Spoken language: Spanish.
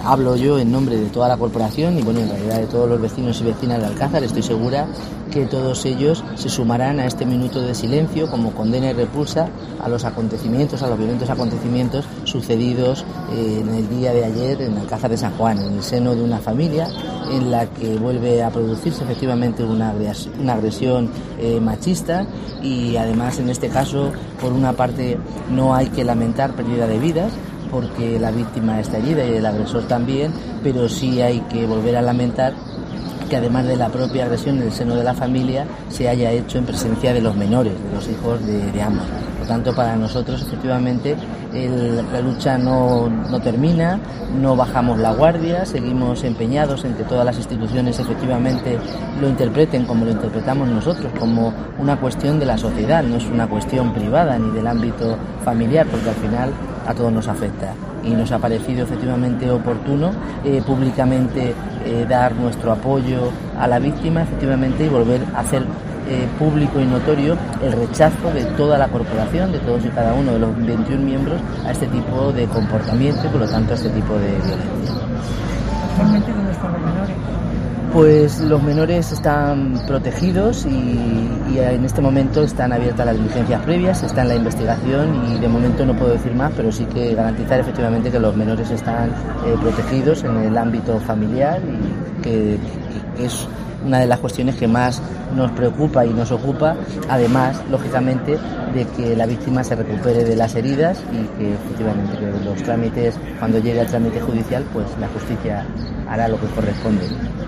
hablo yo en nombre de toda la corporación y bueno, en realidad de todos los vecinos y vecinas de Alcázar. Estoy segura que todos ellos se sumarán a este minuto de silencio como condena y repulsa a los acontecimientos, a los violentos acontecimientos sucedidos en el día de ayer en Alcázar de San Juan, en el seno de una familia en la que vuelve a producirse efectivamente una agresión machista, y además en este caso, por una parte, no hay que lamentar pérdida de vidas porque la víctima está herida y el agresor también, pero sí hay que volver a lamentar que además de la propia agresión en el seno de la familia se haya hecho en presencia de los menores, de los hijos de ambos. Por tanto, para nosotros efectivamente la lucha no termina, no bajamos la guardia, seguimos empeñados en que todas las instituciones efectivamente lo interpreten como lo interpretamos nosotros, como una cuestión de la sociedad, no es una cuestión privada ni del ámbito familiar, porque al final a todos nos afecta. Y nos ha parecido efectivamente oportuno públicamente dar nuestro apoyo a la víctima efectivamente y volver a hacer público y notorio el rechazo de toda la corporación, de todos y cada uno de los 21 miembros a este tipo de comportamiento y por lo tanto a este tipo de violencia. ¿Actualmente dónde están los menores? Pues los menores están protegidos y en este momento están abiertas las diligencias previas, está en la investigación y de momento no puedo decir más, pero sí que garantizar efectivamente que los menores están protegidos en el ámbito familiar y que es una de las cuestiones que más nos preocupa y nos ocupa, además, lógicamente, de que la víctima se recupere de las heridas y que efectivamente que los trámites, cuando llegue al trámite judicial, pues la justicia hará lo que corresponde.